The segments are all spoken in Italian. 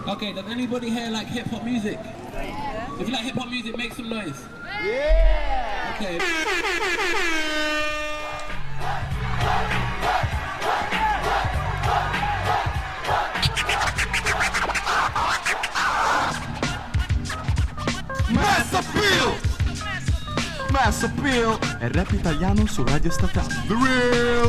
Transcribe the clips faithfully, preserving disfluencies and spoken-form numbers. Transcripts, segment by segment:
Okay, does anybody here like hip hop music? Yeah. If you like hip hop music, make some noise. Yeah. Okay. Mass Appeal! Mass Appeal! È rap italiano su Radio Statale. The Real!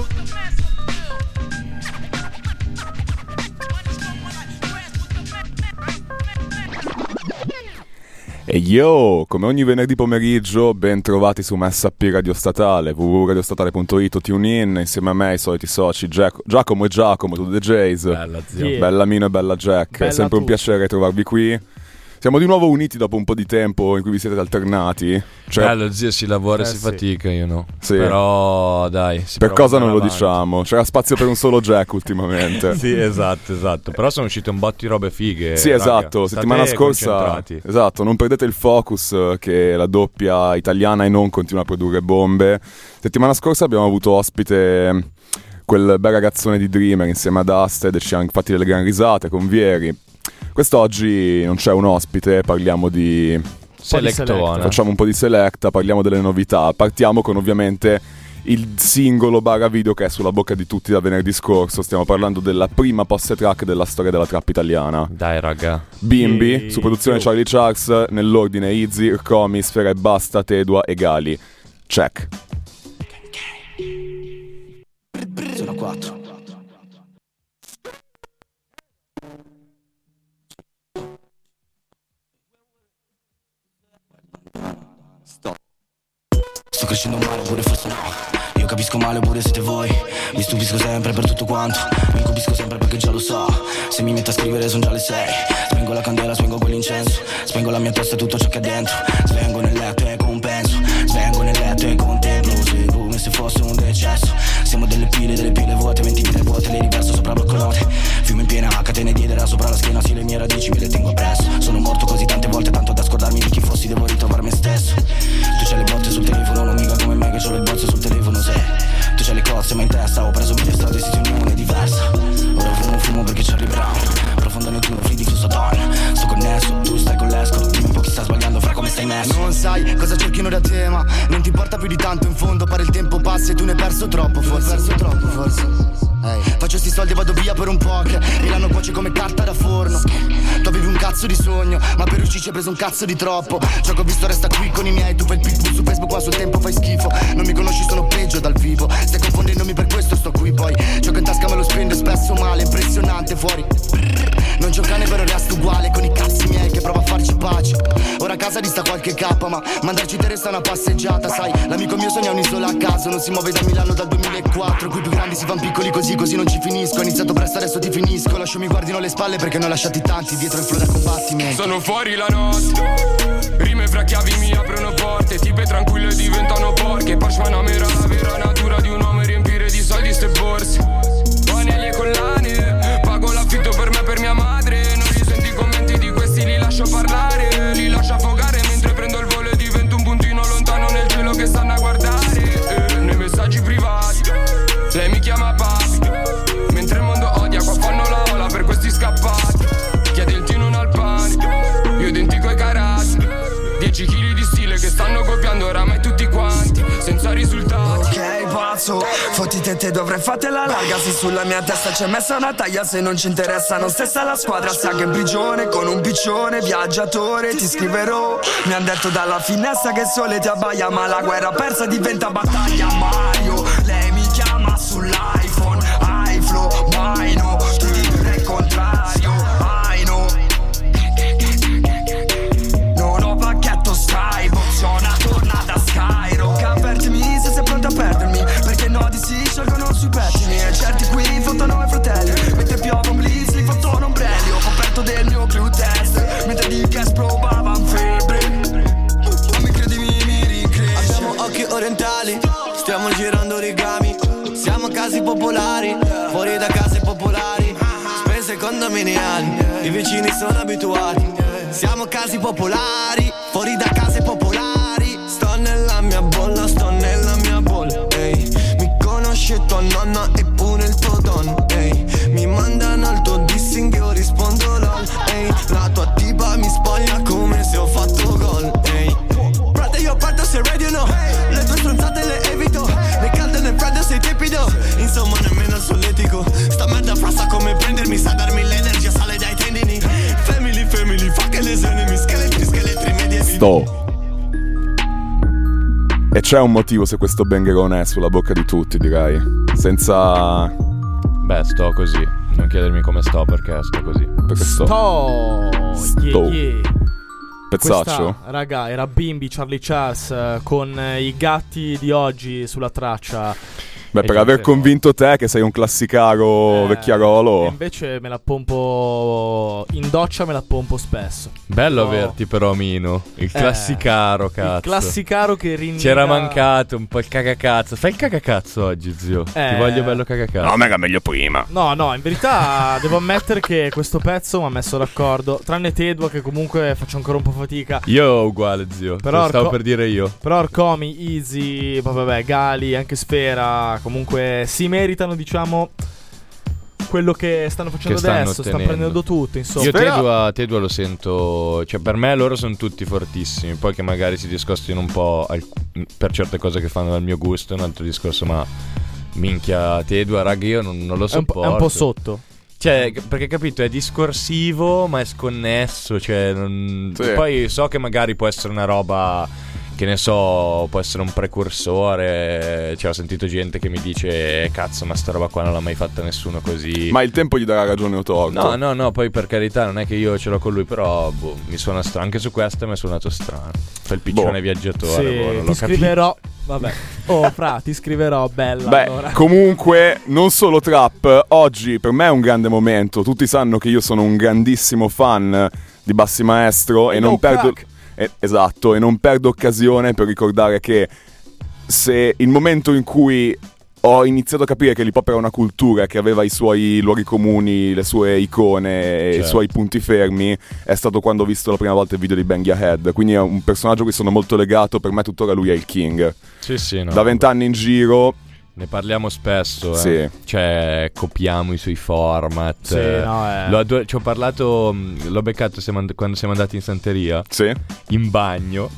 E yo, come ogni venerdì pomeriggio, ben trovati su Mass Appeal Radio Statale, w w w punto radiostatale punto it o tune in, insieme a me i soliti soci Giac- Giacomo e Giacomo, tu The Jays. Bella zio. Yeah. Bella Mino e bella Jack, Bella è sempre tu. un piacere trovarvi qui. Siamo di nuovo uniti dopo un po' di tempo in cui vi siete alternati. Cioè, bello zio, si lavora e eh, si sì. fatica, io no. Sì. Però dai, si per prova cosa non lo avanti. diciamo? C'era spazio per un solo Jack ultimamente. Sì, esatto, esatto. Però sono uscite un botto di robe fighe. Sì, raga. esatto, State settimana scorsa, concentrati. esatto, non perdete il focus che la doppia italiana e non continua a produrre bombe. Settimana scorsa abbiamo avuto ospite quel bel ragazzone di Dreamer insieme ad Asted e ci hanno fatti delle gran risate con Vieri. Quest'oggi non c'è un ospite, parliamo di Selectona. Facciamo un po' di selecta, parliamo delle novità. Partiamo con ovviamente il singolo barra video che è sulla bocca di tutti da venerdì scorso. Stiamo parlando della prima post track della storia della trap italiana. Dai raga. Bimbi, E... su produzione Charlie Charles, nell'ordine Izzy, Comi, Sfera e Basta, Tedua e Gali. Check. Sono quattro. Sto Sto crescendo male, pure forse no. Io capisco male, pure siete voi. Mi stupisco sempre per tutto quanto. Mi incupisco sempre perché già lo so. Se mi metto a scrivere sono già le sei. Spengo la candela, spengo quell'incenso. Spengo la mia testa e tutto ciò che è dentro. Svengo nel letto e compenso. Svengo nel letto e contemplo. Seguo come se fosse un decesso. Siamo delle pile, delle pile vuote. Venti vite vuote, le riverso sopra blocco note. Fiume in piena, catene dietro sopra la schiena. Sì, le mie radici me le tengo appresso. Sono morto così tante volte, tanto da scordarmi di chi fossi. Devo ritrovare me stesso. Tu c'hai le botte sul telefono, non mica come me che c'ho le bozze sul telefono, se tu c'hai le cozze ma in testa. Ho preso mille strade, situazione diversa. Ora fumo, fumo perché c'è Charlie Brown. Profondo Nettuno, free di flusso Dawn. Sto connesso, tu stai con l'esco. Dimmi un po' chi sta sbagliando, fra come stai messo. Non sai cosa cerchino da te, ma non ti importa più di tanto. In fondo pare il tempo passa e tu ne hai perso troppo, forse. Perso troppo, forse. Hey. Faccio sti soldi e vado via per un po' che e l'anno cuoce come carta da forno. Tu avevi un cazzo di sogno, ma per uscirci hai preso un cazzo di troppo. Ciò che ho visto resta qui con i miei. Tu fai il pitbull su Facebook, ma sul tempo fai schifo. Non mi conosci, sono peggio dal vivo. Stai confondendomi, per questo sto qui poi. Ciò che in tasca me lo spendo spesso male, impressionante fuori. Non c'è un cane però resto uguale con i cazzi miei che prova a farci pace. Ora a casa dista qualche cappa, ma mandarci te resta una passeggiata. Sai, l'amico mio sogna un'isola a caso. Non si muove da Milano dal duemilaquattro. Qui più grandi si fan piccoli così, così non ci finisco. Ho iniziato presto, adesso ti finisco. Lascio mi guardino le spalle perché ne ho lasciati tanti dietro il flow da combattimento. Sono fuori la notte, rime fra chiavi mi aprono porte. Tipe tranquille diventano porche. Pashmanamera, la vera natura di un uomo è riempire di soldi ste borse. Anelli e collane, pago l'affitto per me e per mia madre. Non risenti i commenti di questi, li lascio parlare. Li lascio affogare mentre prendo il volo e divento un puntino lontano nel cielo che stanno a guardare. eh, Nei messaggi privati, lei mi chiama papi. Mentre il mondo odia, qua fanno la ola per questi scappati. Chiede il tino al pane, io identico ai carati. Dieci chili di stile che stanno copiando oramai tutti quanti, senza risultati. Ok pazzo, fottite te dovrei fatela larga. Se sulla mia testa c'è messa una taglia, se non ci interessa non stessa la squadra. Sia che in prigione con un piccione viaggiatore ti scriverò. Mi han detto dalla finestra che il sole ti abbaia, ma la guerra persa diventa battaglia. Mario, lei mi chiama sull'iPhone, iFlow, mai no, ti direi il contrario, I know. Non ho pacchetto Skybox, ho una tornata Skyrock. Avvertimi se sei pronto a perdermi, perché no di si sciolgono sui pettini. E certi qui fottono i fratelli, mentre piove un blitz li fottono ombrelli. Ho coperto del mio crew test, mentre di gas provavan febbre. Non mi credi mi, mi ricresce. Abbiamo occhi orientali, stiamo girando origami. Siamo casi popolari, fuori da case popolari. Spese condominiali, i vicini sono abituati. Siamo casi popolari, fuori da case popolari. Sto nella mia bolla, sto nella mia bolla, ehi. Mi conosce tua nonna e pure il tuo don, ehi. Mi mandano il tuo dissing, io rispondo lol, ehi. Sto. E c'è un motivo se questo bangherone è sulla bocca di tutti, direi. Senza... Beh, sto così. Non chiedermi come sto, perché sto così. Perché sto. Sto. Sto. Yeah, yeah. Pezzaccio? Questa, raga, era Bimbi, Charlie Charles eh, con eh, i gatti di oggi sulla traccia. Beh, per aver convinto te che sei un classicaro Eh, vecchiarolo. e invece me la pompo in doccia, me la pompo spesso. Bello Oh. averti però, Mino. Il classicaro, cazzo. Il classicaro che rinniga. C'era mancato un po' il cagacazzo. Fai il cagacazzo oggi, zio. Eh. Ti voglio bello cagacazzo. No, mega meglio prima. No, no, in verità devo ammettere che questo pezzo mi ha messo d'accordo. Tranne Tedua, che comunque faccio ancora un po' fatica. Io uguale, zio. Però Te lo stavo Arco- per dire io. Però Arcomi, Easy, poi vabbè, Gali, anche Sfera, comunque si meritano, diciamo, quello che stanno facendo Che stanno adesso. Stanno ottenendo. prendendo tutto, insomma. Io Sfera- Tedua, Tedua lo sento. Cioè, per me loro sono tutti fortissimi. Poi che magari si discostino un po' al- per certe cose che fanno dal mio gusto è un altro discorso. Ma minchia, Tedua, raga, io non, non lo È un, po', sopporto. è un po' sotto. Cioè, perché capito, è discorsivo, ma è sconnesso. Cioè, non... Sì. poi so che magari può essere una roba. Che ne so, può essere un precursore. Cioè, ho sentito gente che mi dice: eh, cazzo, ma sta roba qua non l'ha mai fatta nessuno così. Ma il tempo gli darà ragione o torto. No, no, no, poi per carità, non è che io ce l'ho con lui, però boh, mi suona strano. Anche su questa mi è suonato strano. Fa il piccione Boh. viaggiatore. Sì, boh, non ti l'ho capito. scriverò. Vabbè. Oh, fra, ti scriverò, bella. Beh, allora. comunque, non solo trap, oggi per me è un grande momento. Tutti sanno che io sono un grandissimo fan di Bassi Maestro e No non perdo... crack. eh, esatto, e non perdo occasione per ricordare che se il momento in cui ho iniziato a capire che l'hip hop era una cultura che aveva i suoi luoghi comuni, le sue icone e i Certo. suoi punti fermi, è stato quando ho visto la prima volta il video di Bang Your Head. Quindi è un personaggio a cui sono molto legato, per me tuttora lui è il king. Sì, sì, no. Da vent'anni in giro. Ne parliamo spesso, eh. Sì. Cioè, copiamo i suoi format. Sì, no, eh. L'ho ador- ci ho parlato, mh, l'ho beccato siamo and- quando siamo andati in Santeria. Sì. In bagno.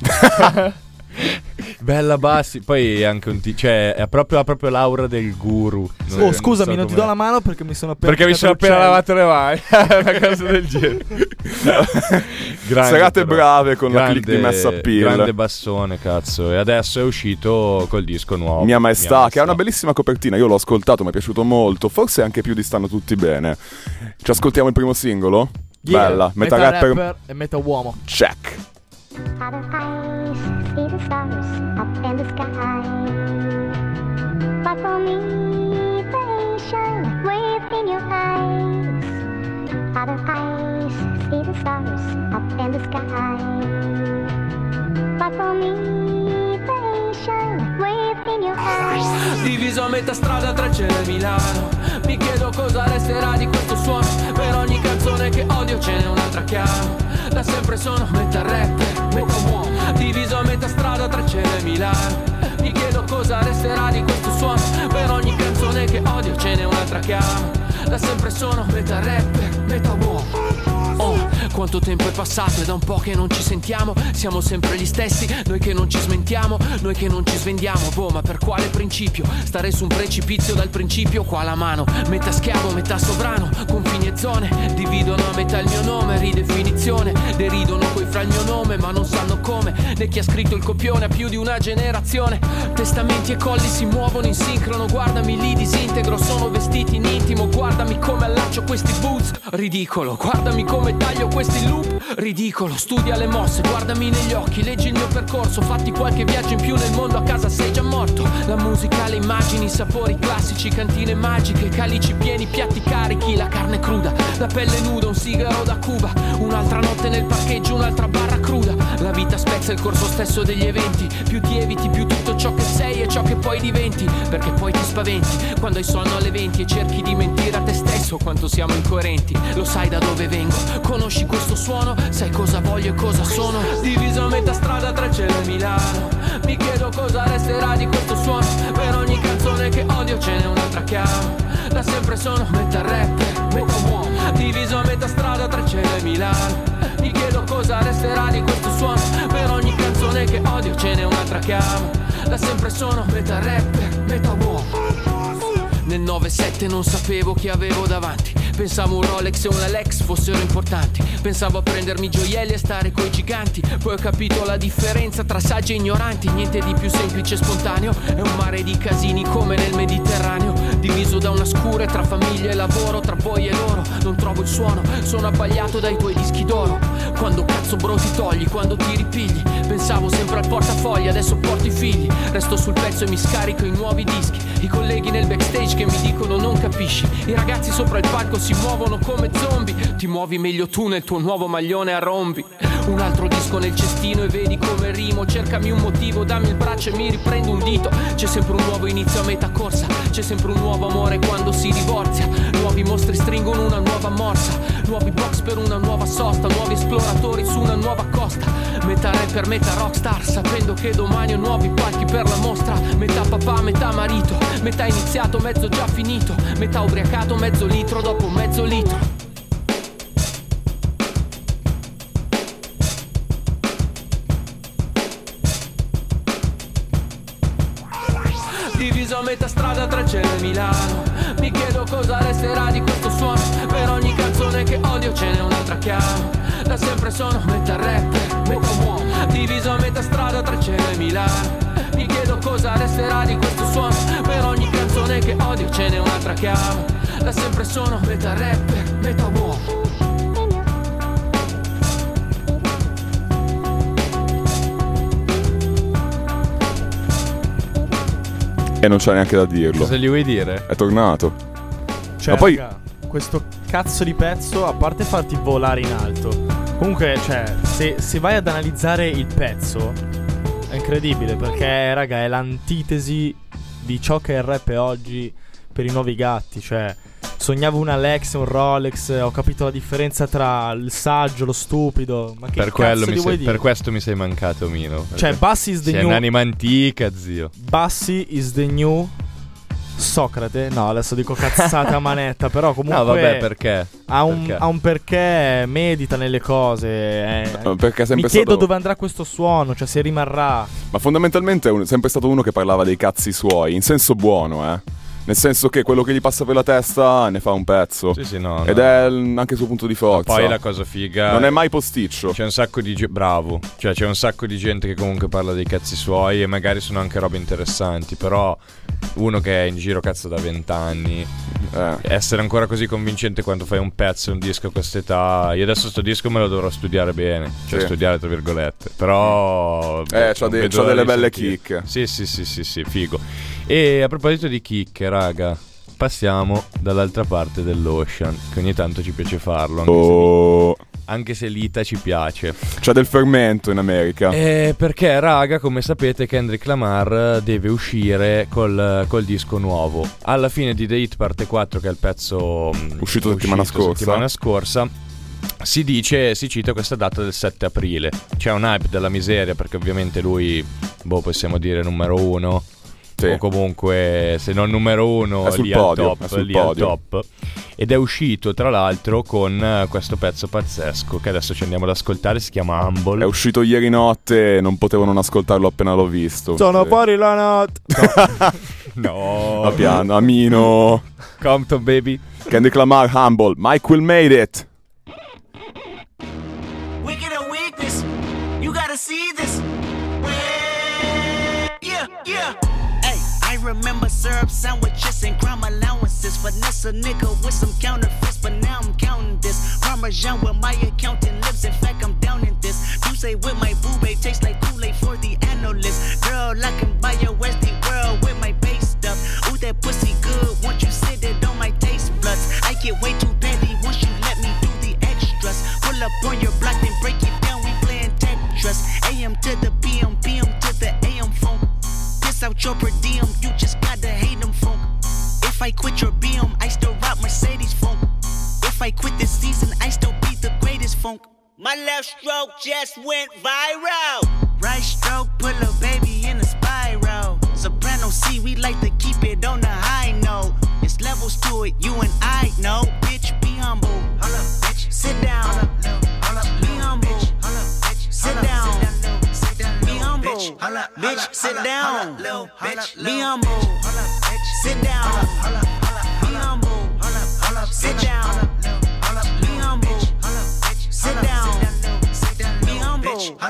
Bella Bassi. Poi è anche un ti- cioè, è proprio, ha proprio l'aura del guru. Non- Oh, non scusami, so non ti com'è. do la mano perché mi sono appena Perché mi sono appena toccato lavato le mani. Una cosa del genere. Grande, Serate però. brave con la Grande- click di Messa Appeal. Grande bassone, cazzo. E adesso è uscito col disco nuovo. Mia Maestà, che ha una bellissima copertina. Io l'ho ascoltato, mi è piaciuto molto. Forse anche più di Stanno Tutti Bene. Ci ascoltiamo il primo singolo? Yeah, Bella, metà, metà rapper. rapper e metà uomo. Check. Out of eyes, see the stars up in the sky. But for me, they shine within your eyes. Out of eyes, see the stars up in the sky. But for me, they shine within your eyes. Diviso a metà strada tra cielo e Milano. Mi chiedo cosa resterà di questo suono. Per ogni canzone che odio ce n'è un'altra che amo. Da sempre sono metà rapper, metà uomo. Diviso a metà strada tra cielo e Milano. Mi chiedo cosa resterà di questo suono. Per ogni canzone che odio ce n'è un'altra che amo. Da sempre sono metà rapper, metà uomo. Oh, quanto tempo è passato, è da un po' che non ci sentiamo. Siamo sempre gli stessi, noi che non ci smentiamo, noi che non ci svendiamo. Boh, ma per quale principio? Stare su un precipizio dal principio, qua la mano. Metà schiavo, metà sovrano, confini e zone. Dividono a metà il mio nome, ridefinizione. Deridono coi fra il mio nome, ma non sanno come. Né chi ha scritto il copione a più di una generazione. Testamenti e colli si muovono in sincrono. Guardami lì disintegro, sono vestiti in intimo. Guardami come allaccio questi boots, ridicolo. Guardami come taglio questi loop, ridicolo. Studia le mosse, guardami negli occhi, leggi il mio percorso. Fatti qualche viaggio in più nel mondo, a casa sei già morto. La musica, le immagini, sapori classici, cantine magiche, calici pieni, piatti carichi, la carne cruda, la pelle nuda, un sigaro da Cuba. Un'altra notte nel parcheggio, un'altra barra cruda. La vita spezza il corso stesso degli eventi. Più ti eviti, più tutto ciò che sei e ciò che poi diventi. Perché poi ti spaventi quando hai sonno alle venti e cerchi di mentire a te stesso quanto siamo incoerenti. Lo sai da dove vengo, conosci questo suono, sai cosa voglio e cosa sono. Diviso a metà strada tra cielo e Milano. Mi chiedo cosa resterà di questo suono. Per ogni canzone che odio ce n'è un'altra che amo. Da sempre sono metà rapper, metà uomo. Diviso a metà strada tra cielo e Milano. Mi chiedo cosa resterà di questo suono. Per ogni canzone che odio ce n'è un'altra che amo. Da sempre sono metà rapper, metà uomo. Nel nove sette non sapevo chi avevo davanti. Pensavo un Rolex e una Lex fossero importanti. Pensavo a prendermi gioielli e stare coi giganti. Poi ho capito la differenza tra saggi e ignoranti. Niente di più semplice e spontaneo. È un mare di casini come nel Mediterraneo, diviso da una scure tra famiglia e lavoro, tra voi e loro. Non trovo il suono, sono abbagliato dai tuoi dischi d'oro. Quando cazzo bro ti togli, quando ti ripigli. Pensavo sempre al portafogli, adesso porto i figli. Resto sul pezzo e mi scarico i nuovi dischi. I colleghi nel backstage che mi dicono non capisci. I ragazzi sopra il palco si muovono come zombie. Ti muovi meglio tu nel tuo nuovo maglione a rombi. Un altro disco nel cestino e vedi come rimo. Cercami un motivo, dammi il braccio e mi riprendo un dito. C'è sempre un nuovo inizio a metà corsa. C'è sempre un nuovo amore quando si divorzia. Nuovi mostri stringono una nuova morsa. Nuovi box per una nuova sosta. Nuovi esploratori su una nuova costa. Metà rapper, metà rockstar, sapendo che domani ho nuovi palchi per la mostra. Metà papà, metà marito. Metà iniziato, mezzo già finito. Metà ubriacato, mezzo litro dopo mezzo litro. Diviso a metà strada tra cielo e Milano. Mi chiedo cosa resterà di questo suono. Per ogni canzone che odio ce n'è un'altra che amo. Da sempre sono metà rapper, metà uomo. Diviso a metà strada tra cielo e Milano. Mi chiedo cosa resterà di questo suono. Per ogni canzone che odio ce n'è un'altra che amo. Da sempre sono metà rapper, metà uomo. E non c'è neanche da dirlo. Cosa gli vuoi dire? È tornato. Cioè, Ma poi raga, questo cazzo di pezzo, a parte farti volare in alto, comunque, cioè, se, se vai ad analizzare il pezzo, è incredibile, perché, raga, è l'antitesi di ciò che è il rap oggi per i nuovi gatti. Cioè, sognavo una Lex, un Rolex, ho capito la differenza tra il saggio, lo stupido. Ma che per cazzo quello ti mi vuoi sei, dire? per questo mi sei mancato, Mino. Cioè, Bassi is the sei new un'anima antica, zio. Bassi is the new Socrate. No, adesso dico cazzate a manetta. Però comunque No, vabbè, perché? Ha un Perché? ha un perché, medita nelle cose. eh. No, perché è sempre Mi chiedo stato- dove andrà questo suono, cioè se rimarrà. Ma fondamentalmente è un- sempre stato uno che parlava dei cazzi suoi, in senso buono, eh. Nel senso che quello che gli passa per la testa ne fa un pezzo. Sì, sì, no, Ed no. è l- anche il suo punto di forza. Poi la cosa figa, Non è mai posticcio. c'è un sacco di ge- bravo, cioè c'è un sacco di gente che comunque parla dei cazzi suoi e magari sono anche robe interessanti, però uno che è in giro cazzo da vent'anni, Eh. essere ancora così convincente quando fai un pezzo, un disco a quest'età. Io adesso sto disco me lo dovrò studiare bene, cioè Sì. studiare tra virgolette, però Eh, c'ha non de- vedo c'ha l'ora delle di belle sentire. chicche. Sì, sì, sì, sì, sì, figo. E a proposito di chicche, raga, passiamo dall'altra parte dell'ocean, che ogni tanto ci piace farlo, anche, Oh. se, anche se l'Ita ci piace. C'è del fermento in America. Eh, perché, raga, come sapete, Kendrick Lamar deve uscire col, col disco nuovo. Alla fine di The Hit Parte quattro, che è il pezzo mh, Uscito settimana scorsa. settimana scorsa, si dice, si cita questa data del sette aprile. C'è un hype della miseria, perché ovviamente lui, boh, possiamo dire numero uno. Sì. O comunque, se non numero uno, È sul lì podio, al top, è sul lì podio. al top. Ed è uscito tra l'altro con eh, questo pezzo pazzesco che adesso ci andiamo ad ascoltare, si chiama Humble. È uscito ieri notte e non potevo non ascoltarlo appena l'ho visto. Sono Sì. fuori la notte. No, A piano, Amino. Compton baby. Kendrick Lamar, Humble. Mike Will made it. Wicked and weakness, you gotta see this. Yeah, yeah. Hey, I remember syrup sandwiches and crime allowances. Finesse a nigga with some counterfeits, but now I'm counting this. Parmesan with my accountant lips, in fact I'm down in this. You say with my boo babe tastes like Kool-Aid for the analyst. Girl, I can buy your Westie world with my base stuff. Ooh, that pussy good, won't you sit it on my taste buds? I get way too petty once you let me do the extras. Pull up on your block, then break it down, we playing Tetris. A M to the P M, P M to the A M phone. Piss out your per diem, you just gotta hate them funk. If I quit your B M, I still rock Mercedes funk. If I quit this season, I still be the greatest funk. My left stroke just went viral. Right stroke, put a baby in a spiral. Soprano C, we like to keep it on the high note. It's levels to it, you and I know. Bitch, be humble. Hold up, bitch. Sit down. Hold up, hold up, be humble. Hold up, bitch. Sit down. Be humble. Bitch, sit down. Be humble. Sit down. Be humble. Sit down.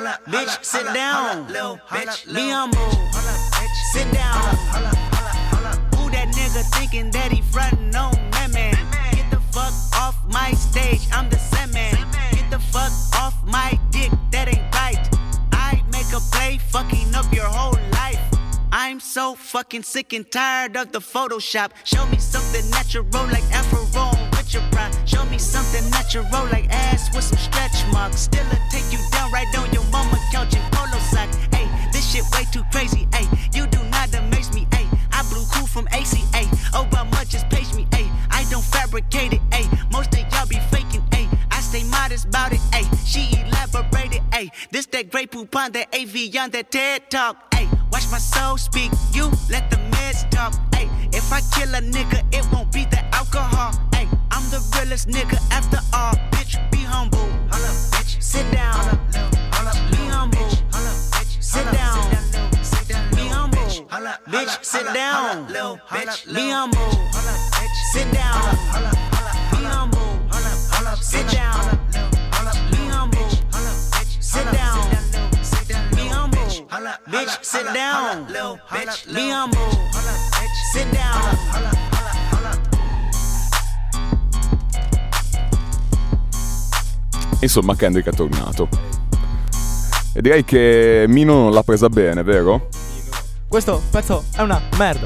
bitch, sit down. Bitch, be humble. Sit down. Who that nigga thinking that he frontin' on me, man? Get the fuck off my stage, I'm the Sandman. Get the fuck off my dick, that ain't right. I make a play, fucking up your whole life. I'm so fucking sick and tired of the Photoshop. Show me something natural like Afro with your pride. Show me something natural like ass with some stretch marks. Still a take you down right on your mama couch in polo socks. Ayy, this shit way too crazy. Ayy, you do not amaze me. Ayy, I blew cool from A C A. Obama just page me. Ayy, I don't fabricate it. Ayy, most of y'all be faking. Ayy, I stay modest about it. Ayy, she elaborated. Ayy, this that Grey Poupon, that A V on that TED Talk. Ayy, watch my soul speak. You let the meds talk. Ayy, if I kill a nigga, it won't be the alcohol. Ayy, I'm the realest nigga after all. Bitch, be humble. Holla, bitch. Sit down. Holla, be humble. Holla, bitch. Sit down. Be humble. Bitch, sit down. Be humble. Sit down. Be humble. Sit down. Be humble. Sit down. Be humble. Bitch, sit down. Be humble. Sit down. Insomma, Kendrick è tornato. E direi che Mino non l'ha presa bene, vero? Questo pezzo è una merda.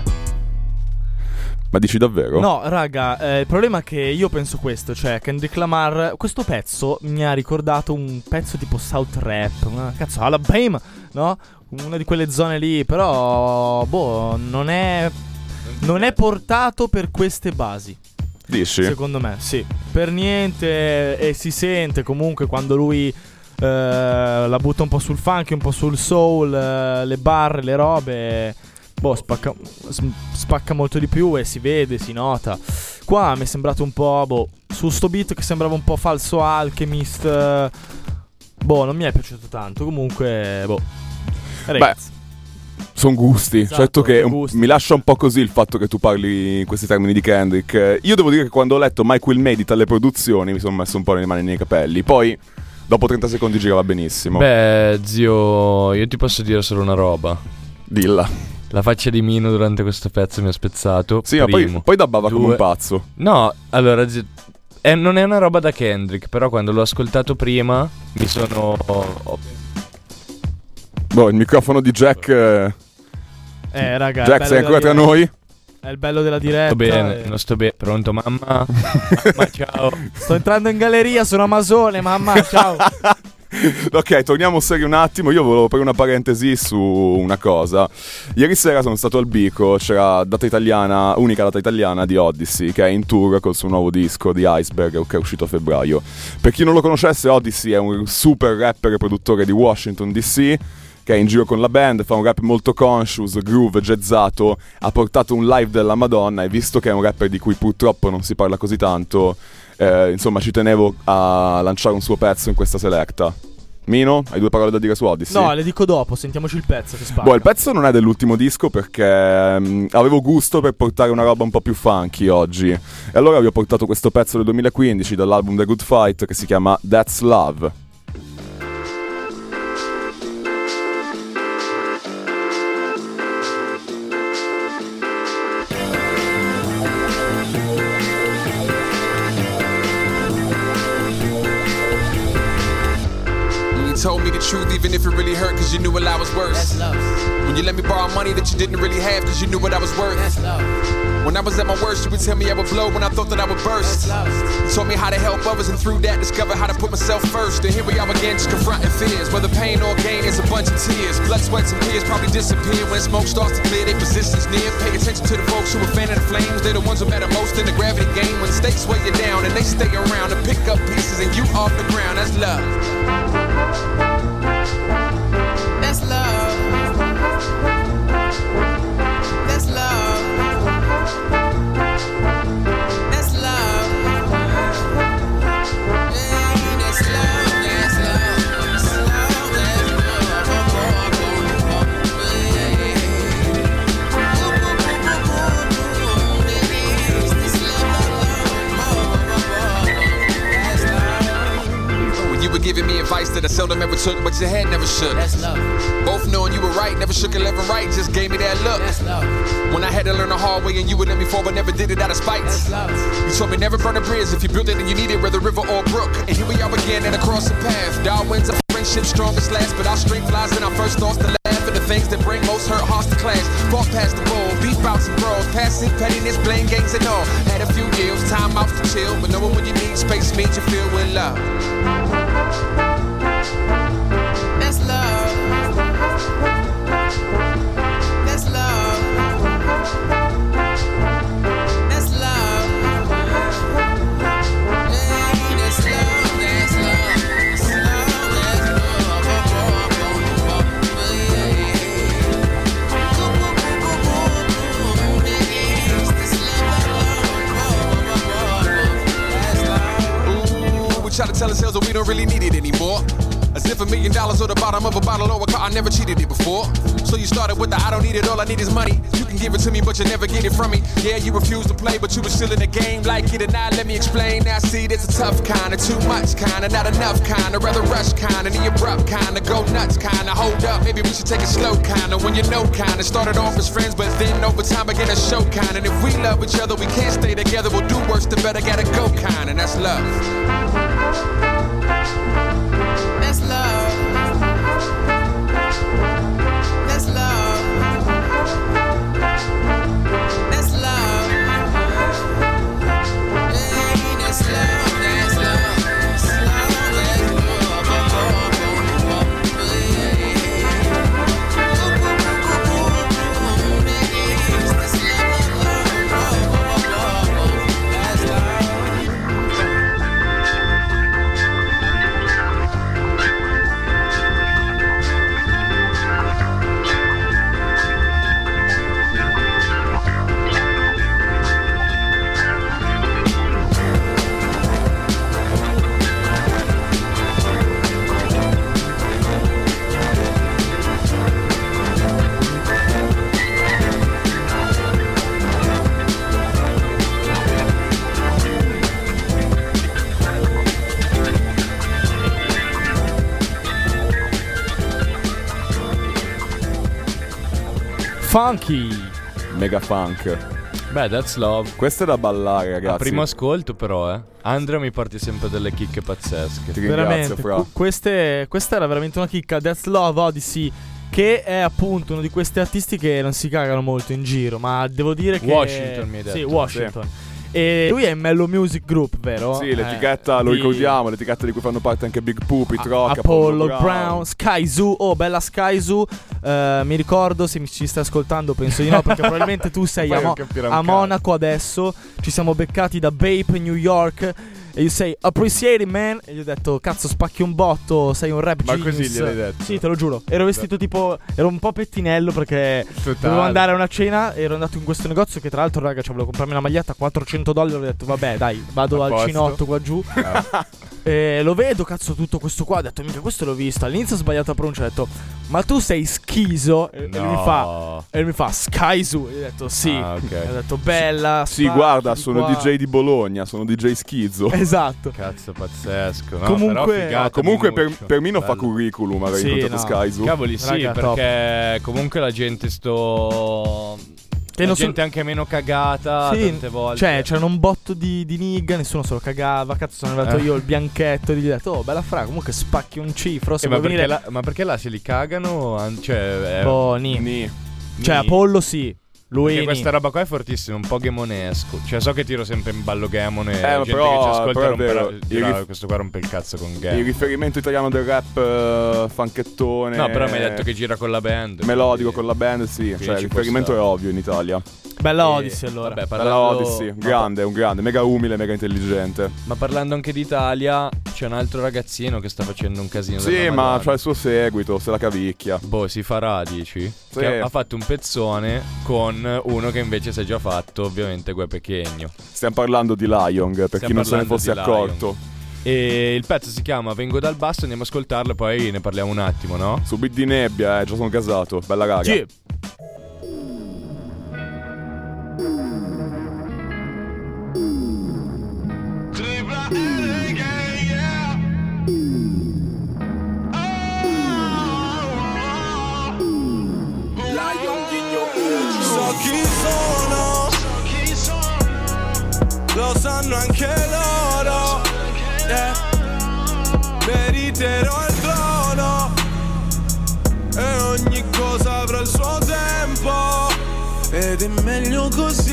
Ma dici davvero? No, raga, eh, il problema è che io penso questo. Cioè, Kendrick Lamar, questo pezzo mi ha ricordato un pezzo tipo South Rap. Una cazzo, Alabama, no? Una di quelle zone lì. Però, boh, non è Non è portato per queste basi. Dici? Secondo me, sì. Per niente. E si sente comunque quando lui eh, la butta un po' sul funky, un po' sul soul, eh, le barre, le robe. Boh, spacca, spacca molto di più e si vede, si nota. Qua mi è sembrato un po', boh, su sto beat che sembrava un po' falso Alchemist. eh, Boh, non mi è piaciuto tanto. Comunque, boh, ragazzi, sono gusti. Esatto, Certo che un, gusti. mi lascia un po' così il fatto che tu parli in questi termini di Kendrick. Io devo dire che quando ho letto Mike Will Made It alle produzioni mi sono messo un po' le mani nei capelli. Poi dopo trenta secondi girava benissimo. Beh, zio, io ti posso dire solo una roba. Dilla. La faccia di Mino durante questo pezzo mi ha spezzato. Sì, ma poi, poi dabbava come un pazzo. No, allora zio, è, non è una roba da Kendrick, però quando l'ho ascoltato prima mi sono... ho- Boh, il microfono di Jack. eh, Eh, raga, Jack, sei ancora tra noi? È il bello della diretta. Sto bene, eh. non sto bene. Pronto, mamma? Mamma, ciao. Sto entrando in galleria, sono Amazone, mamma, ciao. Ok, torniamo serio un attimo. Io volevo aprire una parentesi su una cosa. Ieri sera sono stato al Bico. C'era data italiana, unica data italiana di Odyssey, che è in tour col suo nuovo disco di Iceberg, che è uscito a febbraio. Per chi non lo conoscesse, Odyssey è un super rapper e produttore di Washington D C, che è in giro con la band, fa un rap molto conscious, groove, jazzato. Ha portato un live della Madonna, e visto che è un rapper di cui purtroppo non si parla così tanto, eh, insomma ci tenevo a lanciare un suo pezzo in questa selecta. Mino, hai due parole da dire su Odyssey? No, le dico dopo, sentiamoci il pezzo che spacca. Boh, il pezzo non è dell'ultimo disco perché mh, avevo gusto per portare una roba un po' più funky oggi. E allora vi ho portato questo pezzo del duemilaquindici dall'album The Good Fight che si chiama That's Love. Told me the truth even if it really hurt cause you knew what I was worth. That's love. When you let me borrow money that you didn't really have cause you knew what I was worth. That's love. When I was at my worst you would tell me I would blow when I thought that I would burst. That's love. You taught me how to help others and through that discover how to put myself first. And here we are again just confronting fears. Whether pain or gain is a bunch of tears. Blood, sweat and tears probably disappear when smoke starts to clear. Their positions near. Pay attention to the folks who are fanning the flames. They're the ones who matter most in the gravity game. When stakes weigh you down and they stay around to pick up pieces and you off the ground. That's love. That's love. That's love. That's love. Yeah, that's love. That's love. That's love. When you were giving me advice that I seldom ever took, but your head never shook. That's love. Both knowing you were right, never shook it left and right, just gave me that look. That's love. When I had to learn the hard way and you would let me fall, but never did it out of spite. That's love. You told me never burn a bridge if you built it and you need it, whether river or brook. And here we are again at a crossing path. Darwin's a friendship strongest last, but our strength lies in our first thoughts to laugh at the things that bring most hurt hearts to clash. Fought past the bowl, beef bouts and brawls, passing pettiness, blame games and all. Had a few deals, time out to chill, but knowing when you need space means you feel with love. That's love. That's love. That's love. Hey, that's love. That's love. That's love. That's Ooh, we try to tell ourselves that we don't really need it anymore. As if a million dollars or the bottom of a bottle or a car, I never cheated it before. So you started with the I don't need it, all I need is money. You can give it to me, but you never get it from me. Yeah, you refuse to play, but you were still in the game. Like it or not, let me explain. Now see, there's a tough kind of too much kind of not enough kind of rather rush kind of the abrupt kind of go nuts kind of hold up. Maybe we should take it slow kind of when you know kind of started off as friends, but then over time again a show kind. And if we love each other, we can't stay together. We'll do worse, the better gotta go kind, and that's love. That's love. That's love. That's love. Hey, that's love. That's love. That's love. Funky. Mega funk. Beh, that's love. Questo è da ballare, ragazzi. A primo ascolto, però, eh. Andrea mi porti sempre delle chicche pazzesche. Ti Veramente, Fra. cu- queste, questa era veramente una chicca. That's Love Odyssey, che è appunto uno di questi artisti che non si cagano molto in giro, ma devo dire che Washington, mi hai detto. Sì, Washington. E lui è Mellow Music Group, vero? Sì, l'etichetta, Eh, lo di ricordiamo, l'etichetta di cui fanno parte anche Big Poopy, Troc, Apollo Brown. Brown, Sky Zoo. Oh, bella Sky Zoo. Eh, mi ricordo, se mi ci stai ascoltando, penso di no, perché probabilmente tu sei a, Mo- a Monaco adesso. Ci siamo beccati da Bape New York. E io sei appreciate man. E gli ho detto cazzo spacchi un botto, sei un rap Ma genius. così gliel'hai detto? Sì, te lo giuro. Ero vestito tipo, ero un po' pettinello perché Totale. dovevo andare a una cena. Ero andato in questo negozio che tra l'altro raga, cioè, volevo comprarmi una maglietta a quattrocento dollari. Ho detto vabbè dai, vado A al posto. cinotto qua giù. E lo vedo cazzo tutto questo qua. Ho detto mica questo l'ho visto. All'inizio ho sbagliato la pronuncia. Ho detto ma tu sei schizo. E, No. e lui mi fa E lui mi fa Sky Zoo. E io ho detto sì. Ah, ok. E ho detto bella. Sì, spacchi guarda, di sono qua. D J di Bologna, sono D J schizzo. Esatto. Cazzo, pazzesco. No, Comunque- però figata Ah, comunque di per, Muccio. per me non fa Bello. curriculum aver Sì, incontrato no. Sky Zoo. Cavoli, sì, Raga, top. perché comunque la gente sto... Che la non so- gente anche meno cagata Sì, tante volte. Cioè, c'erano un botto di, di nigga, nessuno se lo cagava. Cazzo, sono arrivato Eh. io, il bianchetto, e gli ho detto, oh, bella fra, comunque spacchi un cifro. Se Eh, ma, vuoi perché venire. la- ma perché là se li cagano? An- Cioè, è- Boh, ni. Ni. Cioè, ni. Apollo sì. Lui Perché ni. questa roba qua è fortissima, un po' gamonesco. Cioè, so che tiro sempre in ballo gamon e Eh, la ma gente però- che ci ascolta però è romperà- vero. dirà, Il rif- questo qua rompe il cazzo con Il gamon. riferimento italiano del rap eh, funchettone. No, però mi hai detto che gira con la band. melodico quindi- con la band, sì. quindi Cioè, ci il può riferimento è stare. ovvio in Italia. Bella E- Odyssey allora. Vabbè, Bella parlando... Odyssey, un ma- grande, un grande, mega umile, mega intelligente. Ma parlando anche d'Italia, c'è un altro ragazzino che sta facendo un casino. Sì, della ma Madonna. c'ha il suo seguito, se la cavicchia. Boh, si farà, dici? Sì. Che ha fatto un pezzone con uno che invece si è già fatto, ovviamente, Gue Pechegno. Stiamo parlando di Lion, per Stiamo chi non se ne parlando fosse di accorto. E il pezzo si chiama Vengo dal basso, andiamo a ascoltarlo e poi ne parliamo un attimo, no? Su Beat di Nebbia, eh, già sono casato. Bella raga. Sì. sanno anche loro, yeah. Meriterò il trono e ogni cosa avrà il suo tempo, ed è meglio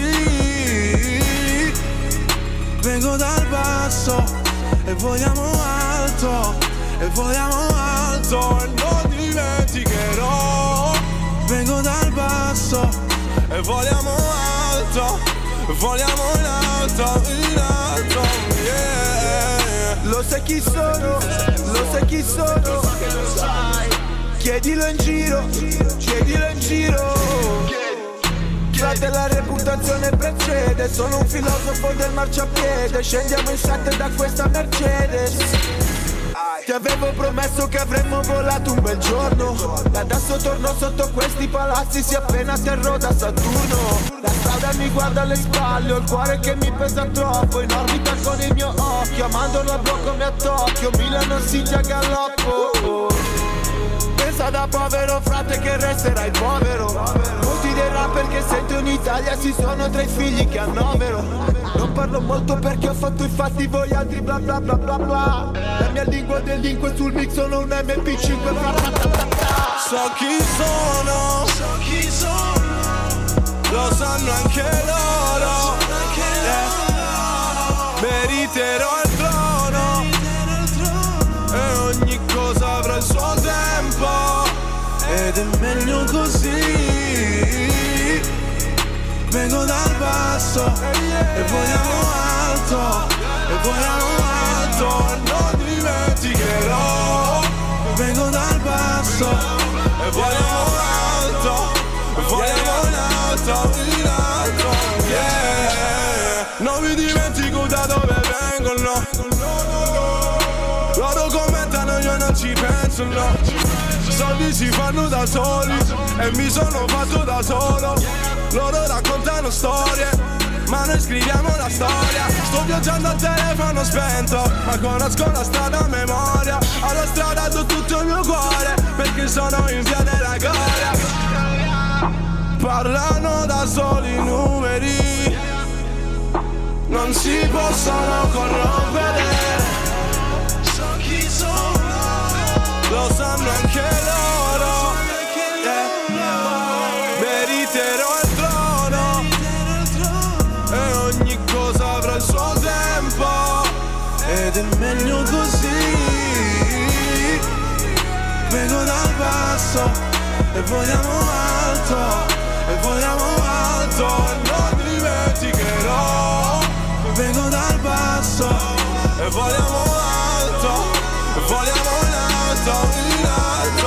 così. Vengo dal basso e vogliamo alto, e vogliamo alto, e non dimenticherò. Vengo dal basso e vogliamo alto, e vogliamo in alto, in alto, yeah. Lo sai chi sono, lo sai chi sono, chiedilo in giro, chiedilo in giro. Frate, la reputazione precede, sono un filosofo del marciapiede, scendiamo in sette da questa Mercedes. Ti avevo promesso che avremmo volato un bel giorno, e adesso torno sotto questi palazzi, si appena terrò da Saturno. La strada mi guarda alle spalle, ho il cuore che mi pesa troppo, in orbita con il mio occhio, amandolo a blocco come a Tokyo, Milano City a galoppo. Pensa da povero frate che resterai povero. Molti dei rapper che sento in Italia si sono tra i figli che annovero. Non parlo molto perché ho fatto i fatti, voi altri bla bla bla bla bla. La mia lingua delinque sul mix, sono un M P cinque bla bla bla bla bla. So chi sono, so chi sono, lo sanno anche loro, yeah. Meriterò il trono e ogni cosa avrà il suo tempo, ed è meglio così. Vengo dal basso e vogliamo alto, e vogliamo alto, e non dimenticherò. Vengo dal basso e vogliamo alto, e vogliamo in alto, in alto, yeah. Non mi dimentico da dove vengo, no. Loro commentano, io non ci penso, no. Soldi si fanno da soli e mi sono fatto da solo. Loro raccontano storie, ma noi scriviamo la storia. Sto viaggiando al telefono spento, ma conosco la strada a memoria. Alla strada do tutto il mio cuore, perché sono in via della gloria. Parlano da soli i numeri, non si possono corrompere. So chi sono, lo sanno anche loro, yeah. Meriterò il trono e ogni cosa avrà il suo tempo, ed è meglio così. Vengo dal basso e vogliamo alto, e vogliamo alto, e non dimenticherò. Vengo dal basso e vogliamo alto, e vogliamo in alto, in alto,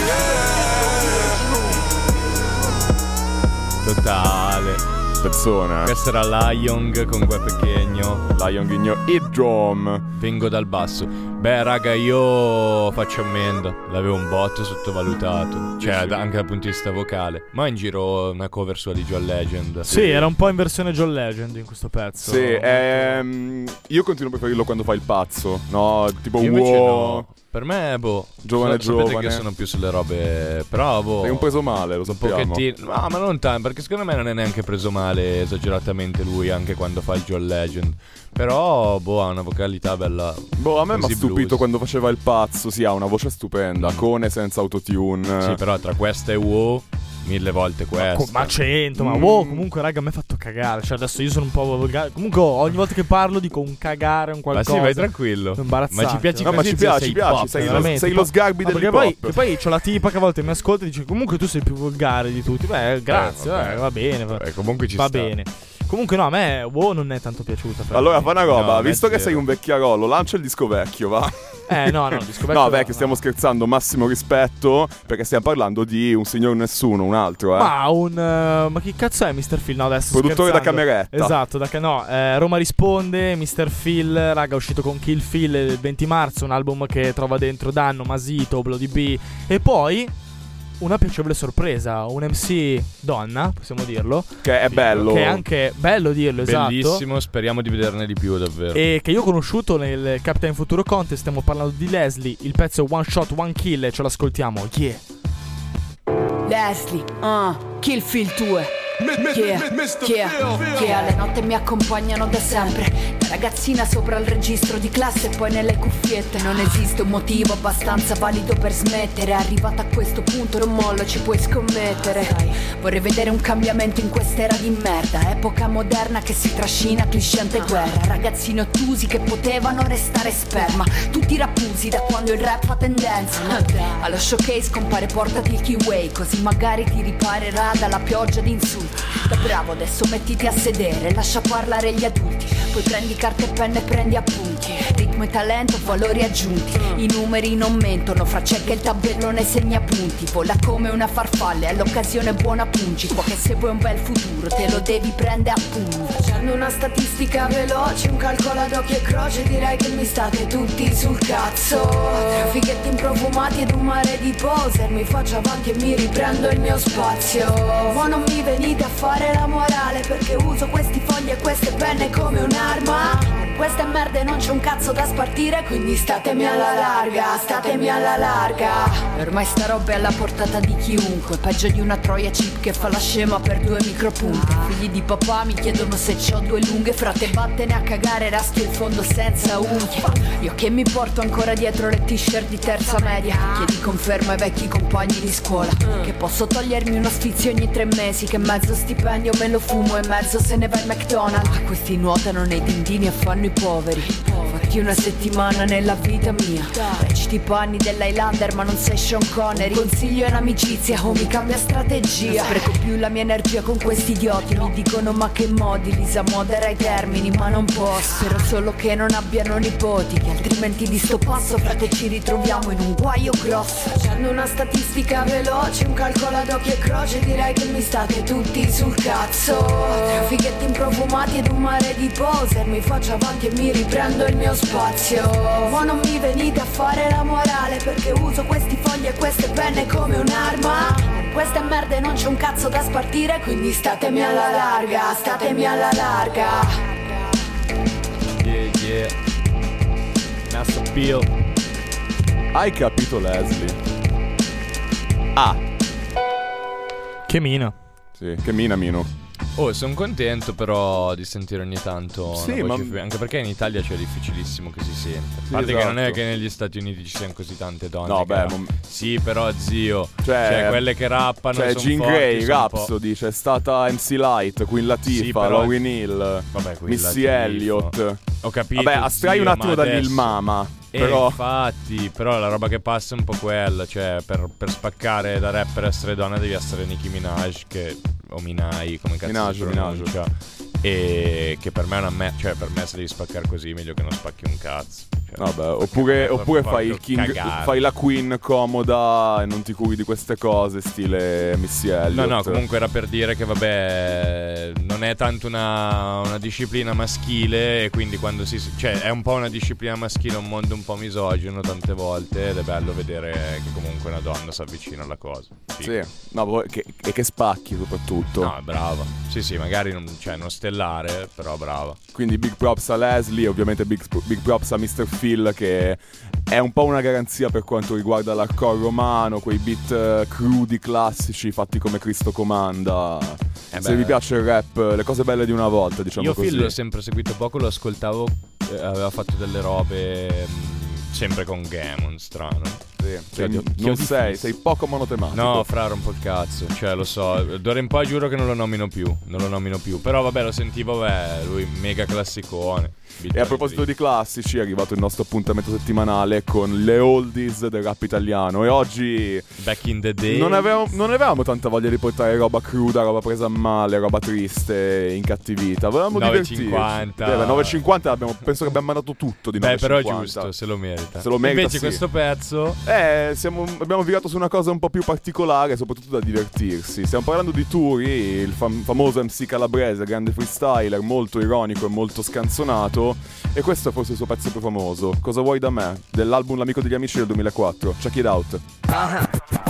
yeah. Totale. Persona. Questa era Lion con Gue Pequeno. Lion Ghigno Idrom. Vengo dal basso. Beh raga, io faccio ammenda. L'avevo un botto sottovalutato, cioè sì, sì. anche dal punto di vista vocale. Ma in giro una cover sua di John Legend. Sì, sì, era un po' in versione John Legend in questo pezzo. Sì, ehm, io continuo a preferirlo quando fa il pazzo. No, tipo io wow. No. Per me, boh, giovane so, giovane. Sapete che sono più sulle robe. Però, boh, sei un preso male, lo sappiamo. Un pochettino. No, ma non tanto, perché secondo me non è neanche preso male esageratamente lui, anche quando fa il John Legend. Però, boh, ha una vocalità bella. Boh, a me mi ha stupito blues. quando faceva il pazzo. Sì, ha una voce stupenda, mm. con e senza autotune. Sì, però tra questa e wow, mille volte questo. Ma, ma cento, mm. ma wow, comunque raga, a me ha fatto cagare. Cioè adesso io sono un po' volgare. Comunque ogni volta che parlo dico un cagare, un qualcosa. Ma sì, vai tranquillo. Imbarazzante. Ma ci piace, no, ma ci piace, ci piace. Pop, sei, lo, sei lo sgarbi ah, dell'hip poi, hop. che poi c'ho la tipa che a volte mi ascolta e dice comunque tu sei più volgare di tutti. Beh, grazie, eh, eh, va bene. Va, eh, comunque ci va sta. bene. Comunque no, a me wow non è tanto piaciuta. Allora fa una roba, no, visto che vero. sei un vecchiarolo, lancia il disco vecchio, va. Eh no, no, il disco vecchio No, beh, che no. stiamo scherzando, massimo rispetto, perché stiamo parlando di un signor nessuno, un altro, eh. Ma un uh, ma chi cazzo è mister Phil? No, adesso produttore da scherzando. cameretta. Esatto, da ca- no, eh, Roma risponde, mister Phil, raga, è uscito con Kill Phil il venti marzo, un album che trova dentro Danno, Masito, Bloody B, e poi una piacevole sorpresa, un M C donna, possiamo dirlo, che è bello. che è anche bello dirlo, esatto. Bellissimo, speriamo di vederne di più davvero. E che io ho conosciuto nel Captain Futuro Contest, stiamo parlando di Leslie, il pezzo è One Shot, One Kill e ce l'ascoltiamo, yeah. Leslie, uh, Kill Phil due. Yeah, yeah, yeah, le notte mi accompagnano da sempre. Da ragazzina sopra il registro di classe e poi nelle cuffiette. Non esiste un motivo abbastanza valido per smettere. Arrivata a questo punto non mollo, ci puoi scommettere. Vorrei vedere un cambiamento in quest'era di merda. Epoca moderna che si trascina, cliché anteguerra. Ragazzini ottusi che potevano restare sperma. Tutti rappusi da quando il rap fa tendenza. Allo showcase compare portati il keyway, così magari ti riparerà dalla pioggia di insulti. Da bravo adesso mettiti a sedere, lascia parlare gli adulti. Poi prendi carta e penna e prendi appunti. Ritmo e talento, valori aggiunti. I numeri non mentono, fra c'è che il tabellone segna punti. Vola come una farfalla e all'occasione buona pungi. Qua che se vuoi un bel futuro te lo devi prendere a pugni. Facendo una statistica veloce, un calcolo ad occhio e croce, direi che mi state tutti sul cazzo. Tre fighetti improfumati ed un mare di poser. Mi faccio avanti e mi riprendo il mio spazio. Ma non mi venite a fare la morale, perché uso questi fogli e queste penne come un'arma. Queste merde non c'è un cazzo da spartire, quindi statemi alla larga, statemi alla larga. E ormai sta roba è alla portata di chiunque, peggio di una troia chip che fa la scema per due micropunte. Figli di papà mi chiedono se c'ho due lunghe, frate vattene a cagare, raschio il fondo senza unghie. Io che mi porto ancora dietro le t-shirt di terza media, chiedi conferma ai vecchi compagni di scuola che posso togliermi uno sfizio ogni tre mesi, che mezzo stipendio me lo fumo e mezzo se ne va in McDonald's. Questi nuotano nei dindini e fanno i poveri. Fatti una settimana nella vita mia, reciti i panni dell'Highlander ma non sei Sean Connery. Consiglio è un'amicizia o mi cambia strategia. Non spreco più la mia energia con questi idioti. Mi dicono ma che modi, Lisa modera i termini ma non posso. Spero solo che non abbiano nipoti, che altrimenti di sto passo frate ci ritroviamo in un guaio grosso. Facendo una statistica veloce, un calcolo ad occhio e croce, direi che mi state tutti sul cazzo. Tre fighetti improfumati ed un mare di poser. Mi faccio avanti e mi riprendo il mio spazio. Ma non mi venite a fare la morale, perché uso questi fogli e queste penne come un'arma. Con queste merde non c'è un cazzo da spartire, quindi statemi alla larga, statemi alla larga. Yeah, yeah. Mass appeal. Hai capito, Leslie? Ah. Che mina. Sì, che mina, Mino. Oh, sono contento però di sentire ogni tanto Sì, una voce ma- fe- anche perché in Italia c'è difficilissimo che si senta. A Sì, parte che non è esatto. che negli Stati Uniti ci siano così tante donne. No, che beh, ra- mom- Sì, però zio, Cioè, cioè, quelle che rappano Cioè, son Jean forti, Grey, son un po'- Rhapsody, c'è stata M C Light, Queen Latifah, Sì, però- Lauryn Hill, Vabbè, Queen Missy Latifah. Elliott. Ho capito. Vabbè, astrai un zio, attimo ma da Lil adesso- Mama. Eh, Però infatti, però la roba che passa è un po' quella. Cioè, per, per spaccare da rapper e essere donna devi essere Nicki Minaj, che o Minaj, come cazzo Minaj, si Minaj. pronuncia. E che per me è una me- cioè per me se devi spaccare così meglio che non spacchi un cazzo. Cioè, Vabbè, oppure, proprio- oppure fai il proprio king, cagare. fai la queen comoda e non ti curi di queste cose, stile Missy Elliott. No, no, comunque era per dire che vabbè, non è tanto una, una disciplina maschile, e quindi quando si... cioè è un po' una disciplina maschile, un mondo un po' misogino tante volte, ed è bello vedere che comunque una donna si avvicina alla cosa. Sì, no, poi che, e che spacchi soprattutto. No, è brava. Sì, sì, magari non, cioè, non stellare, però brava. Quindi big props a Leslie, ovviamente big, big props a mister Phil, che è un po' una garanzia per quanto riguarda l'hardcore romano, quei beat eh, crudi classici fatti come Cristo comanda. Eh Se beh. vi piace il rap, le cose belle di una volta, diciamo Io così. Phil l'ho sempre seguito poco, lo ascoltavo, eh, aveva fatto delle robe mh, sempre con Gammon, strano. Sì, Cioè, non di- non di- sei, sei poco monotematico. No, fra, rompo il cazzo. Cioè, lo so. D'ora in poi giuro che non lo nomino più. Non lo nomino più. Però vabbè, lo sentivo, beh, lui mega classicone. E a proposito di classici, è arrivato il nostro appuntamento settimanale con le oldies del rap italiano. E oggi Back in the day. non avevamo, non avevamo tanta voglia di portare roba cruda, roba presa a male, roba triste, incattivita. Volevamo nove e divertirci. cinquanta. Beh, nove e cinquanta abbiamo, penso che abbiamo mandato tutto di nove Beh, e però è cinquanta. giusto, se lo merita. Se lo merita, Invece sì. questo pezzo... Eh, siamo, abbiamo virato su una cosa un po' più particolare, soprattutto da divertirsi. Stiamo parlando di Turi, il fam- famoso M C calabrese, grande freestyler, molto ironico e molto scanzonato. E questo è forse il suo pezzo più famoso. Cosa vuoi da me? Dell'album L'amico degli amici del duemilaquattro. Check it out. Ah, ho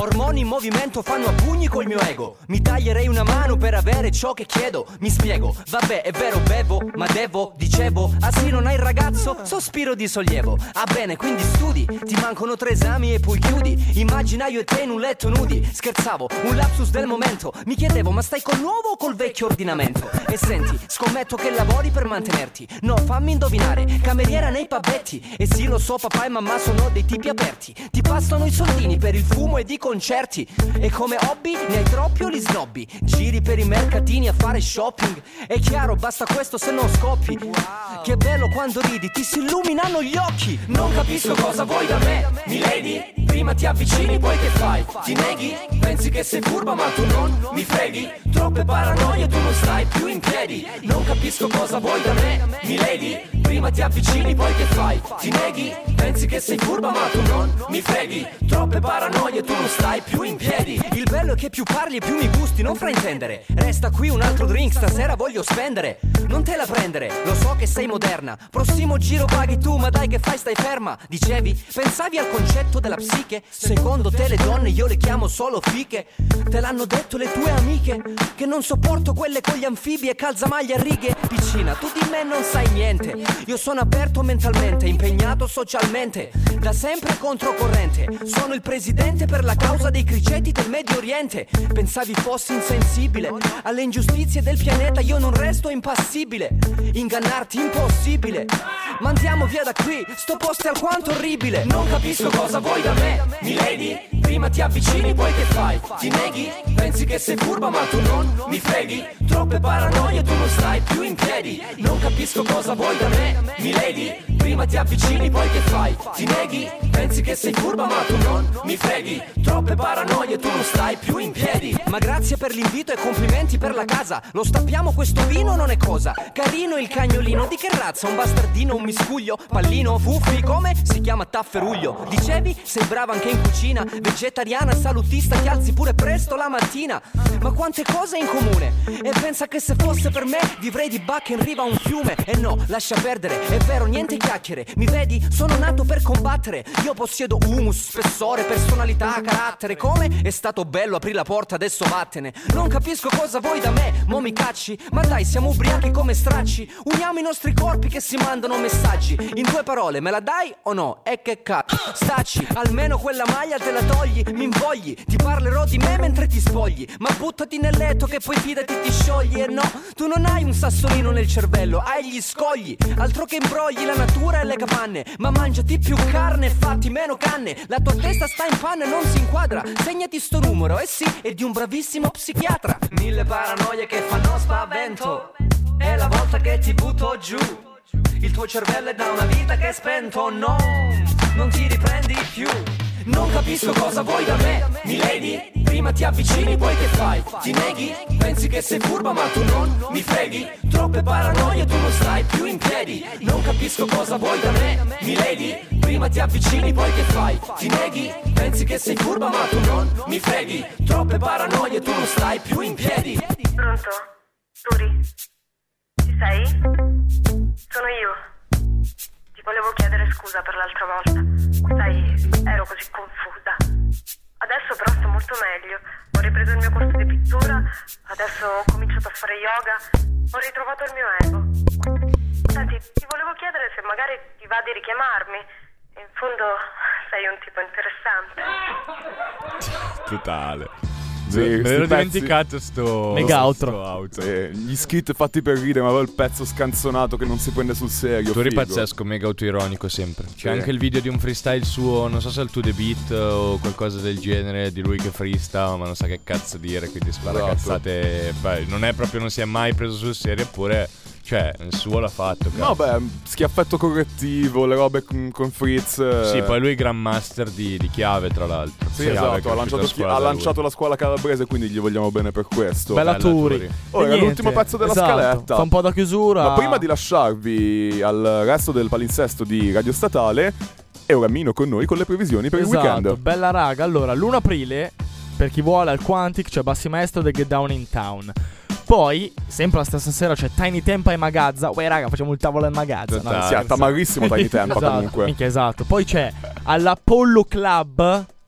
Ormoni in movimento fanno a pugni col mio ego. Mi taglierei una mano per avere ciò che chiedo. Mi spiego, vabbè è vero bevo, ma devo, dicevo. Ah sì non hai il ragazzo? Sospiro di sollievo. Ah bene quindi studi, ti mancano tre esami e poi chiudi. Immagina io e te in un letto nudi. Scherzavo, un lapsus del momento. Mi chiedevo ma stai col nuovo o col vecchio ordinamento? E senti, scommetto che lavori per mantenerti. No, fammi indovinare, cameriera nei pabbetti. E sì lo so papà e mamma sono dei tipi aperti. Ti passano i soldini per il fumo ed i concerti. E come hobby ne hai troppi o li snobbi? Giri per i mercatini a fare shopping. È chiaro basta questo se non scoppi. Che bello quando ridi, ti si illuminano gli occhi. Non capisco cosa vuoi da me, milady. Prima ti avvicini poi che fai? Ti neghi? Pensi che sei furba ma tu non mi freghi. Troppe paranoie tu non stai più in piedi. Non capisco cosa vuoi da me, milady. Prima ti avvicini poi che fai? Ti neghi? Pensi che sei furba ma tu non mi freghi. Troppe paranoie tu non stai più in piedi. Il bello è che più parli e più mi gusti, non fraintendere. Resta qui un altro drink, stasera voglio spendere. Non te la prendere, lo so che sei moderna. Prossimo giro paghi tu, ma dai che fai stai ferma. Dicevi, pensavi al concetto della psiche? Secondo te le donne io le chiamo solo fiche? Te l'hanno detto le tue amiche? Che non sopporto quelle con gli anfibi e calzamaglie a righe? Piccina, tu di me non sai niente. Io sono aperto mentalmente, impegnato socialmente, da sempre controcorrente. Sono il presidente per la causa dei criceti del Medio Oriente. Pensavi fossi insensibile alle ingiustizie del pianeta, io non resto impassibile. Ingannarti impossibile. Ma andiamo via da qui, sto posto è alquanto orribile. Non capisco cosa vuoi da me, milady. Prima ti avvicini poi che fai? Ti neghi? Pensi che sei furba ma tu non mi freghi. Troppe paranoie tu non stai più in piedi. Non capisco cosa vuoi da me, milady. Prima ti avvicini poi che fai? Ti neghi? Pensi che sei furba ma tu non mi freghi. Troppe paranoie tu non stai più in piedi. Ma grazie per l'invito e complimenti per la casa. Lo stappiamo questo vino non è cosa. Carino il cagnolino, di che razza? Un bastardino, un miscuglio, pallino, fuffi, come? Si chiama Tafferuglio. Dicevi? Sei brava anche in cucina. Vegetariana, salutista, ti alzi pure presto la mattina. Ma quante cose in comune. E pensa che se fosse per me vivrei di bacche in riva a un fiume. E no, lascia perdere, è vero, niente chiacchiere. Mi vedi? Sono nato per combattere. Io possiedo humus, spessore, personalità, carattere. Come? È stato bello, apri la porta, adesso vattene. Non capisco cosa vuoi da me, mo mi cacci. Ma dai, siamo ubriachi come stracci. Uniamo i nostri corpi che si mandano messaggi. In due parole, me la dai o no? E che cazzo? Stacci, almeno quella maglia te la togli. Mi invogli, ti parlerò di me mentre ti spogli. Ma buttati nel letto che poi fidati ti sciogli. E no, tu non hai un sassolino nel cervello, hai gli scogli. Altro che imbrogli la natura e le capanne. Ma mangiati più carne e fatti meno canne. La tua testa sta in panne e non si inquadra. Segnati sto numero, eh sì, è di un bravissimo psichiatra. Mille paranoie che fanno spavento. È la volta che ti butto giù. Il tuo cervello è da una vita che è spento. No, non ti riprendi più. Non capisco cosa vuoi da me, milady. Prima ti avvicini poi che fai? Ti neghi? Pensi che sei furba ma tu non mi freghi. Troppe paranoie tu non stai più in piedi. Non capisco cosa vuoi da me, milady. Prima ti avvicini poi che fai? Ti neghi? Pensi che sei furba ma tu non mi freghi. Troppe paranoie tu non stai più in piedi. Pronto? Turi? Ci sei? Sono io. Ti volevo chiedere scusa per l'altra volta. Sai, ero così confusa. Adesso però sto molto meglio. Ho ripreso il mio corso di pittura. Adesso ho cominciato a fare yoga. Ho ritrovato il mio ego. Senti, ti volevo chiedere se magari ti va di richiamarmi. In fondo sei un tipo interessante. Totale. Sì, me sti l'ero pezzi- dimenticato sto Mega sto outro. outro. Sì, gli skit fatti per ridere, ma poi il pezzo scanzonato che non si prende sul serio. Tu eri figo. pazzesco, mega autoironico sempre. C'è Sì. anche il video di un freestyle suo, non so se è il To The Beat o qualcosa del genere, di lui che freestyle, ma non sa che cazzo dire, quindi spara Esatto. cazzate. Beh, non è proprio, non si è mai preso sul serio, eppure, cioè, il suo l'ha fatto. No, cazzo. beh, schiaffetto correttivo, le robe con, con Fritz. eh. Sì, poi lui è Grandmaster di, di chiave, tra l'altro. Sì, Chiave, che esatto, è ha lanciato, uscita a chi- scuola ha da lui. lanciato la scuola calabrese, quindi gli vogliamo bene per questo. Bella Bella Turi. Turi. Oh, E era niente, l'ultimo pezzo della esatto, scaletta. fa un po' da chiusura. Ma prima di lasciarvi al resto del palinsesto di Radio Statale, è ora Mino con noi con le previsioni per Esatto, il weekend. bella raga. Allora, l'primo aprile, per chi vuole, al Quantic c'è Bassi Maestro del Get Down in Town. Poi, sempre la stessa sera, c'è Tiny Tempa e Magazza. Uè raga, facciamo il tavolo e Magazza. Sì, è tamarissimo Tiny Tempa esatto, comunque. minchia, esatto. Poi c'è all'Apollo Club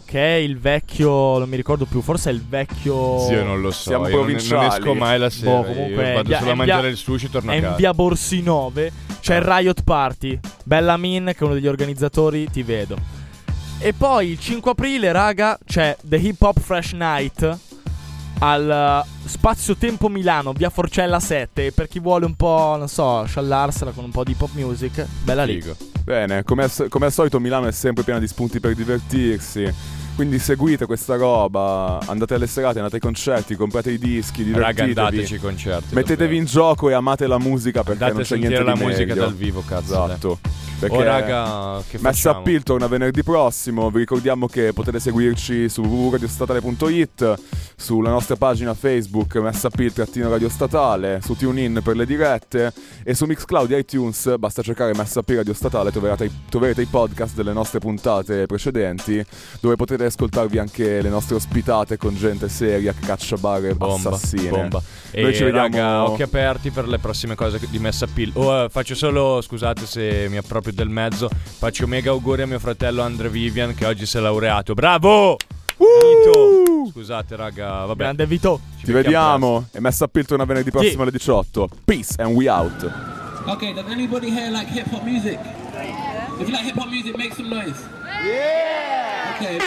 che è il vecchio, non mi ricordo più, forse è il vecchio. Sì, io non lo so. Siamo io non, non provinciali. esco mai la sera. Boh, comunque io vado via- solo a è via- mangiare il sushi e torno È a in casa. via Borsi nove. C'è il Riot Party. Bella Min, che è uno degli organizzatori, ti vedo. E poi il cinque aprile, raga, c'è The Hip Hop Fresh Night al uh, Spazio Tempo Milano, via Forcella sette. Per chi vuole un po', non so, sciallarsela con un po' di pop music, bella lì. Bene, come al, come al solito Milano è sempre piena di spunti per divertirsi. Quindi seguite questa roba, andate alle serate, andate ai concerti, comprate i dischi, divertitevi. Raga, andateci ai concerti. Mettetevi davvero. in gioco e amate la musica, perché Andate non a c'è sentire niente la di musica meglio. dal vivo, cazzo. Esatto. Perché Oh raga, che Messa facciamo? Appeal torna venerdì prossimo. Vi ricordiamo che potete seguirci su w w w punto radio statale punto i t, sulla nostra pagina Facebook Messa Appeal trattino Radio Statale, su TuneIn per le dirette e su Mixcloud e iTunes. Basta cercare Messa Appeal Radio Statale, troverete, troverete i podcast delle nostre puntate precedenti, dove potete ascoltarvi anche le nostre ospitate con gente seria, cacciabarre Bomba, assassine. bomba. Noi E ci vediamo. raga, occhi aperti per le prossime cose di Messa Appeal. Oh, eh, faccio solo, scusate se mi approprio del mezzo, faccio mega auguri a mio fratello Andre Vivian che oggi si è laureato. Bravo! Vito! Scusate raga, vabbè. Grande Vito. Ci vediamo. E Messa Appeal torna venerdì prossimo Sì. alle diciotto. Peace and we out. Okay, does anybody here like hip hop music? If you like hip hop music, make some noise. Yeah! Okay.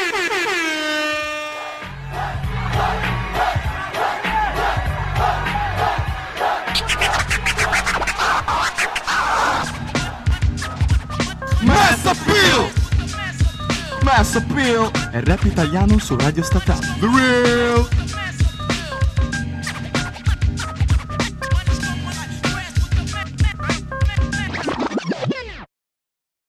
Mass Appeal! Mass Appeal! È rap italiano su Radio Statale. The Real!